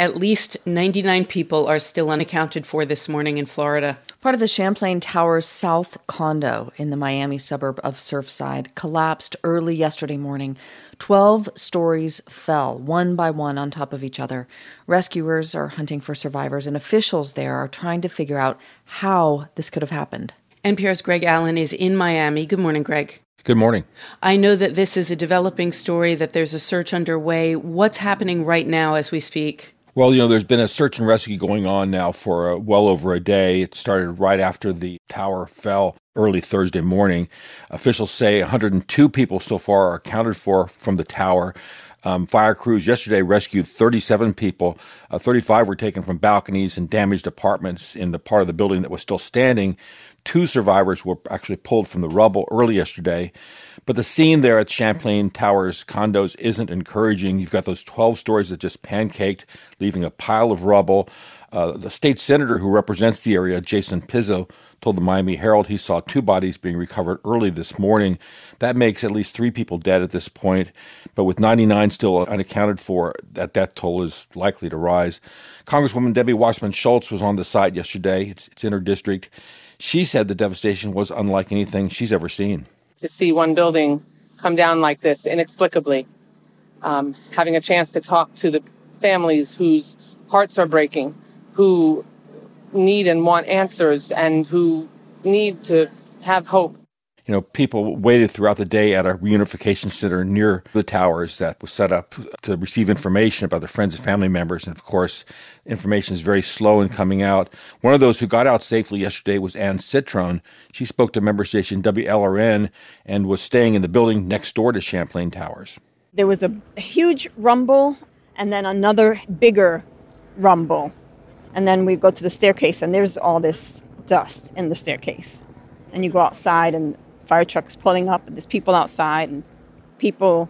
At least 99 people are still unaccounted for this morning in Florida. Part of the Champlain Towers South condo in the Miami suburb of Surfside collapsed early yesterday morning. 12 stories fell, one by one, on top of each other. Rescuers are hunting for survivors, and officials there are trying to figure out how this could have happened. NPR's Greg Allen is in Miami. Good morning, Greg. Good morning. I know that this is a developing story, that there's a search underway. What's happening right now as we speak? Well, there's been a search and rescue going on now for well over a day. It started right after the tower fell early Thursday morning. Officials say 102 people so far are accounted for from the tower. Fire crews yesterday rescued 37 people. 35 were taken from balconies and damaged apartments in the part of the building that was still standing. 2 survivors were actually pulled from the rubble early yesterday. But the scene there at Champlain Towers condos isn't encouraging. You've got those 12 stories that just pancaked, leaving a pile of rubble. The state senator who represents the area, Jason Pizzo, told the Miami Herald he saw 2 bodies being recovered early this morning. That makes at least 3 people dead at this point. But with 99 still unaccounted for, that death toll is likely to rise. Congresswoman Debbie Wasserman Schultz was on the site yesterday. It's in her district. She said the devastation was unlike anything she's ever seen. To see one building come down like this inexplicably, having a chance to talk to the families whose hearts are breaking, who need and want answers, and who need to have hope. People waited throughout the day at a reunification center near the towers that was set up to receive information about their friends and family members. And of course, information is very slow in coming out. One of those who got out safely yesterday was Ann Citron. She spoke to member station WLRN and was staying in the building next door to Champlain Towers. There was a huge rumble and then another bigger rumble. And then we go to the staircase and there's all this dust in the staircase. And you go outside and fire trucks pulling up, and there's people outside, and people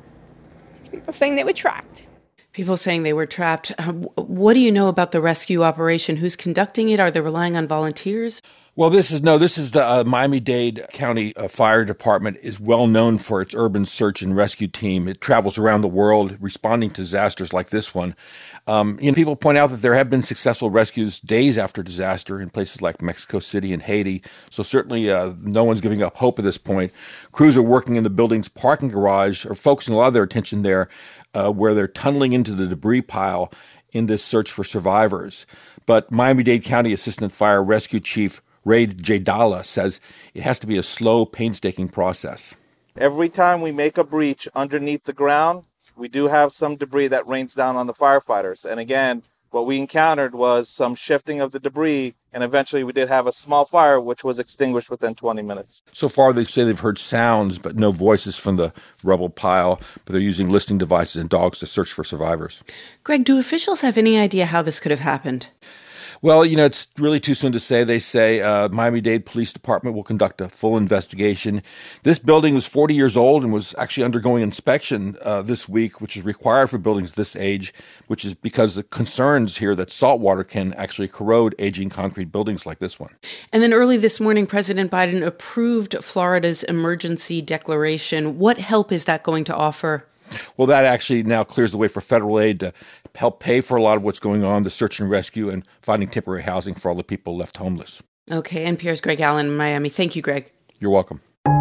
saying they were trapped. People saying they were trapped. What do you know about the rescue operation? Who's conducting it? Are they relying on volunteers? Well, this is the Miami-Dade County Fire Department is well known for its urban search and rescue team. It travels around the world responding to disasters like this one. People point out that there have been successful rescues days after disaster in places like Mexico City and Haiti. So certainly no one's giving up hope at this point. Crews are working in the building's parking garage, or focusing a lot of their attention there, where they're tunneling into the debris pile in this search for survivors. But Miami-Dade County Assistant Fire Rescue Chief Ray Jadala says it has to be a slow, painstaking process. Every time we make a breach underneath the ground, we do have some debris that rains down on the firefighters. And again, what we encountered was some shifting of the debris, and eventually we did have a small fire, which was extinguished within 20 minutes. So far, they say they've heard sounds, but no voices from the rubble pile, but they're using listening devices and dogs to search for survivors. Greg, do officials have any idea how this could have happened? Well, it's really too soon to say. They say Miami-Dade Police Department will conduct a full investigation. This building was 40 years old and was actually undergoing inspection this week, which is required for buildings this age, which is because the concerns here that salt water can actually corrode aging concrete buildings like this one. And then early this morning, President Biden approved Florida's emergency declaration. What help is that going to offer? Well, that actually now clears the way for federal aid to help pay for a lot of what's going on, the search and rescue, and finding temporary housing for all the people left homeless. Okay, NPR's Greg Allen in Miami. Thank you, Greg. You're welcome.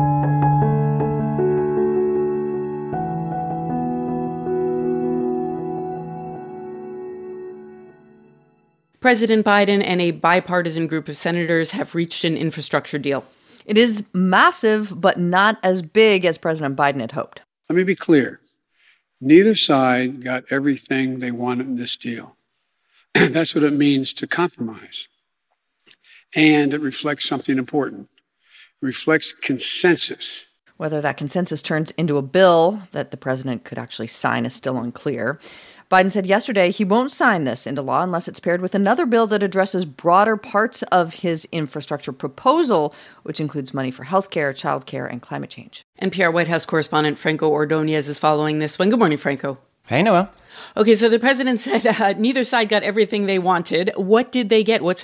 President Biden and a bipartisan group of senators have reached an infrastructure deal. It is massive, but not as big as President Biden had hoped. Let me be clear. Neither side got everything they wanted in this deal. That's what it means to compromise. And it reflects something important. It reflects consensus. Whether that consensus turns into a bill that the president could actually sign is still unclear. Biden said yesterday he won't sign this into law unless it's paired with another bill that addresses broader parts of his infrastructure proposal, which includes money for healthcare, childcare, and climate change. NPR White House correspondent Franco Ordonez is following this one. Good morning, Franco. Hey, Noel. Okay, so the president said neither side got everything they wanted. What did they get? What's in it?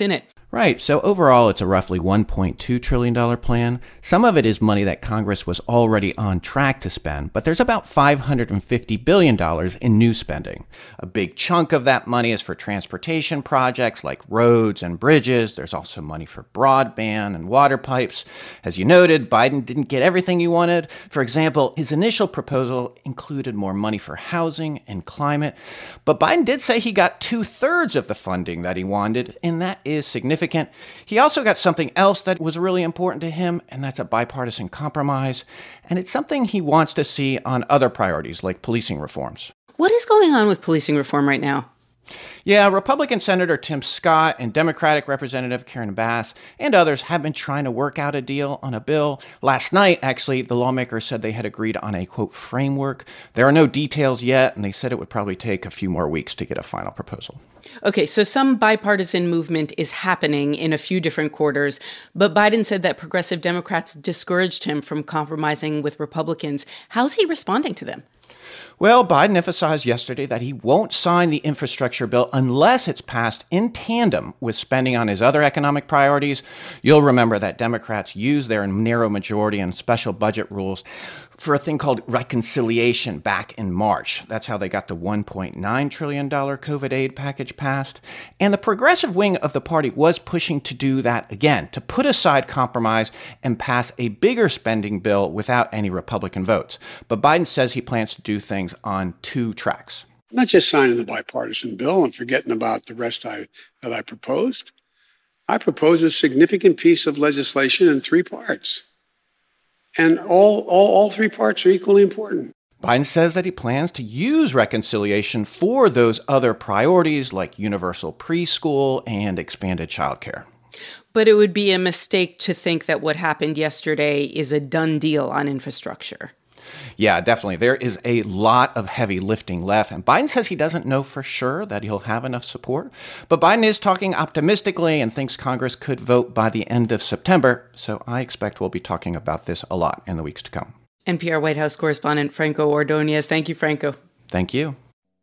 Right. So overall, it's a roughly $1.2 trillion plan. Some of it is money that Congress was already on track to spend, but there's about $550 billion in new spending. A big chunk of that money is for transportation projects like roads and bridges. There's also money for broadband and water pipes. As you noted, Biden didn't get everything he wanted. For example, his initial proposal included more money for housing and climate, but Biden did say he got 2/3 of the funding that he wanted, and that is significant. He also got something else that was really important to him, and that's a bipartisan compromise. And it's something he wants to see on other priorities like policing reforms. What is going on with policing reform right now? Yeah, Republican Senator Tim Scott and Democratic Representative Karen Bass and others have been trying to work out a deal on a bill. Last night, actually, the lawmakers said they had agreed on a, quote, framework. There are no details yet, and they said it would probably take a few more weeks to get a final proposal. Okay, so some bipartisan movement is happening in a few different quarters, but Biden said that progressive Democrats discouraged him from compromising with Republicans. How's he responding to them? Well, Biden emphasized yesterday that he won't sign the infrastructure bill unless it's passed in tandem with spending on his other economic priorities. You'll remember that Democrats used their narrow majority and special budget rules for a thing called reconciliation back in March. That's how they got the $1.9 trillion COVID aid package passed. And the progressive wing of the party was pushing to do that again, to put aside compromise and pass a bigger spending bill without any Republican votes. But Biden says he plans to do things on two tracks. Not just signing the bipartisan bill and forgetting about the rest that I proposed. I proposed a significant piece of legislation in 3 parts. And all 3 parts are equally important. Biden says that he plans to use reconciliation for those other priorities like universal preschool and expanded childcare. But it would be a mistake to think that what happened yesterday is a done deal on infrastructure. Yeah, definitely. There is a lot of heavy lifting left, and Biden says he doesn't know for sure that he'll have enough support. But Biden is talking optimistically and thinks Congress could vote by the end of September, so I expect we'll be talking about this a lot in the weeks to come. NPR White House correspondent Franco Ordonez. Thank you, Franco. Thank you.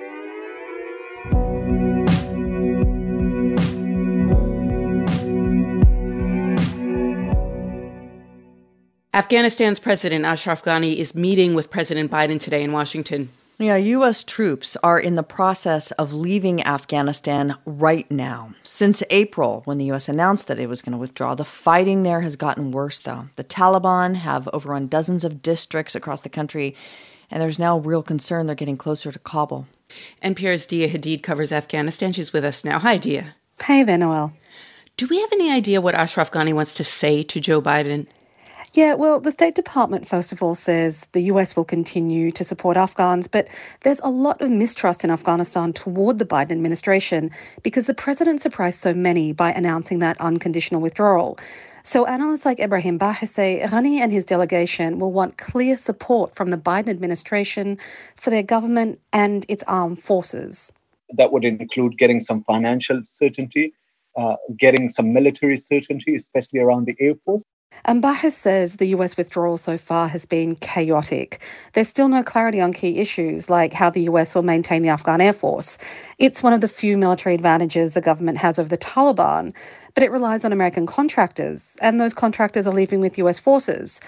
Afghanistan's President Ashraf Ghani is meeting with President Biden today in Washington. Yeah, U.S. troops are in the process of leaving Afghanistan right now. Since April, when the U.S. announced that it was going to withdraw, the fighting there has gotten worse, though. The Taliban have overrun dozens of districts across the country, and there's now real concern they're getting closer to Kabul. NPR's Dia Hadid covers Afghanistan. She's with us now. Hi, Dia. Hey there, Noel. Do we have any idea what Ashraf Ghani wants to say to Joe Biden? Yeah, well, the State Department, first of all, says the US will continue to support Afghans, but there's a lot of mistrust in Afghanistan toward the Biden administration because the president surprised so many by announcing that unconditional withdrawal. So analysts like Ebrahim Bahis say Ghani and his delegation will want clear support from the Biden administration for their government and its armed forces. That would include getting some financial certainty, getting some military certainty, especially around the Air Force. And Bahis says the US withdrawal so far has been chaotic. There's still no clarity on key issues like how the US will maintain the Afghan Air Force. It's one of the few military advantages the government has over the Taliban, but it relies on American contractors, and those contractors are leaving with US forces.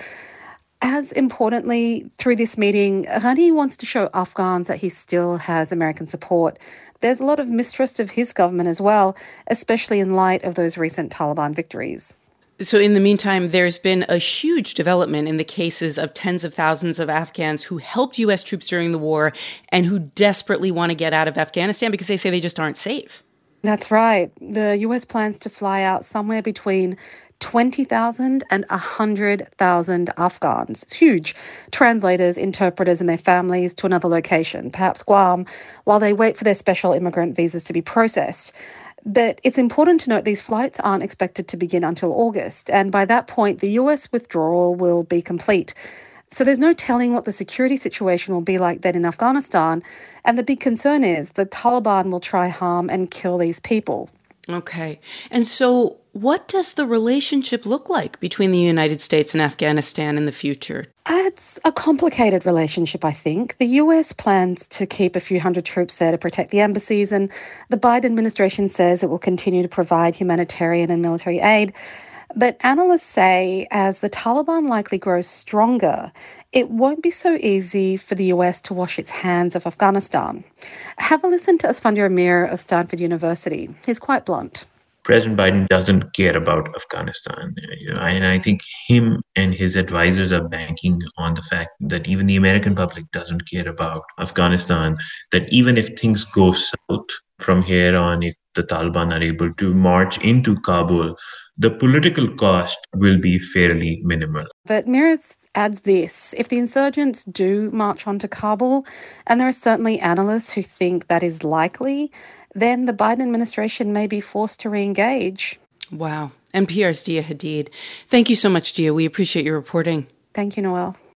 As importantly, through this meeting, Ghani wants to show Afghans that he still has American support. There's a lot of mistrust of his government as well, especially in light of those recent Taliban victories. So in the meantime, there's been a huge development in the cases of tens of thousands of Afghans who helped U.S. troops during the war and who desperately want to get out of Afghanistan because they say they just aren't safe. That's right. The U.S. plans to fly out somewhere between 20,000 and 100,000 Afghans. It's huge. Translators, interpreters and their families to another location, perhaps Guam, while they wait for their special immigrant visas to be processed. But it's important to note these flights aren't expected to begin until August, and by that point, the US withdrawal will be complete. So there's no telling what the security situation will be like then in Afghanistan, and the big concern is the Taliban will try harm and kill these people. Okay. And so what does the relationship look like between the United States and Afghanistan in the future? It's a complicated relationship, I think. The US plans to keep a few hundred troops there to protect the embassies, and the Biden administration says it will continue to provide humanitarian and military aid. But analysts say as the Taliban likely grows stronger, it won't be so easy for the US to wash its hands of Afghanistan. Have a listen to Asfandia Amir of Stanford University. He's quite blunt. President Biden doesn't care about Afghanistan. And I think him and his advisors are banking on the fact that even the American public doesn't care about Afghanistan, that even if things go south from here on, if the Taliban are able to march into Kabul, the political cost will be fairly minimal. But Miras adds this: if the insurgents do march onto Kabul, and there are certainly analysts who think that is likely, then the Biden administration may be forced to re-engage. Wow. NPR's Dia Hadid. Thank you so much, Dia. We appreciate your reporting. Thank you, Noelle.